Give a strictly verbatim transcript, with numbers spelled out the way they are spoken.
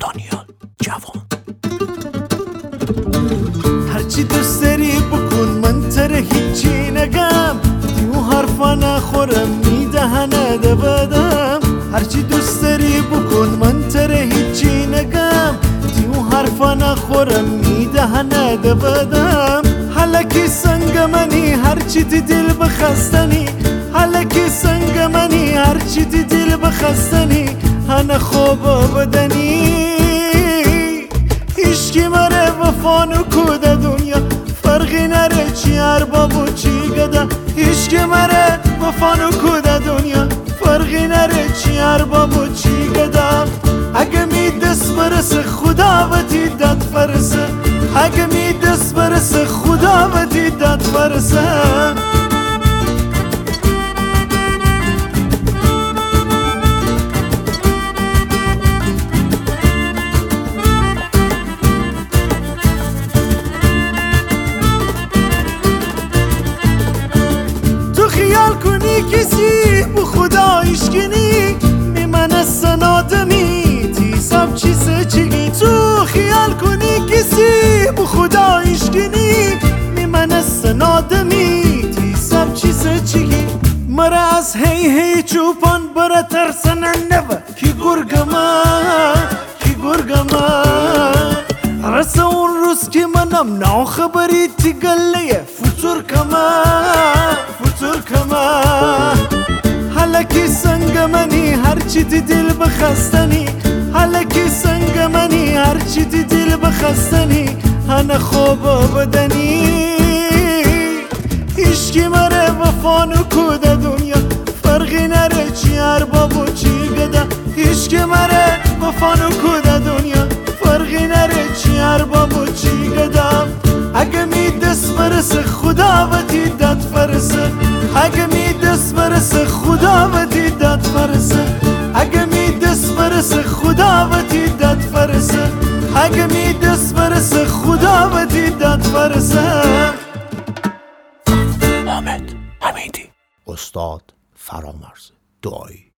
دانیال جوان. هرچی دوست داری بکن من تره هیچی نگم، دیو حرفا نخورم میدهنه ده بدم. هرچی دوست داری بکن من تره هیچی نگم، دیو حرفا نخورم میدهنه ده بدم. حلکی سنگ منی هرچی تی دل بخستنی، حلکی سنگ منی هرچی تی دل بخستنی، هنه خوب بدنی. هیچکی مره وفا نکوده دنیا، فرقی نره چی ارباب و چی گدا. هیچکی مره وفا نکوده دنیا، فرقی نره چی ارباب و چی گدا. اگه می دست برسه خدا و دیدت فرسه، اگه می دست برسه خدا و دیدت فرسه. خیال کنی کسی بو خدا ایشگینی میمنه سنادمی تی سب چیزه چیگی. تو خیال کنی کسی بو خدا ایشگینی میمنه سنادمی تی سب چیزه چیگی. مرا از هی هی چوپان برا ترسنن نوه کی گرگما کی گرگما. رسه اون روز که منم ناو خبری تی گله فتور کما فتور کما. حلکی سنگ منی هرچی تی دل بخستنی، حلکی سنگ منی هرچی تی دل بخستنی، هنه خوب بدنی. هیچکی مره وفا نکوده دنیا، فرقی نره چی ارباب و چی گدا. هیچکی مره وفا نکوده دنیا، فرقی نره چی ارباب و چی گدا. اگه می دست برسه خدا و دیدت فرسه، اگه می دست برسه خدا و دیدت فرسه. اگه می دست برسه خدا و دیدت فرسه، اگه می دست برسه خدا و دیدت فرسه. حامد حمیدی، استاد فرامرز دعایی.